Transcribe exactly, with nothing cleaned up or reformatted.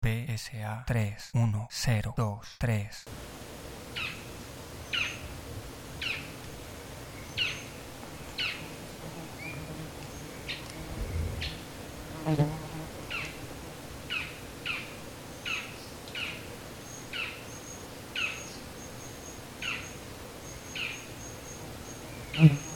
B S A tres uno cero dos tres. Mm-hmm.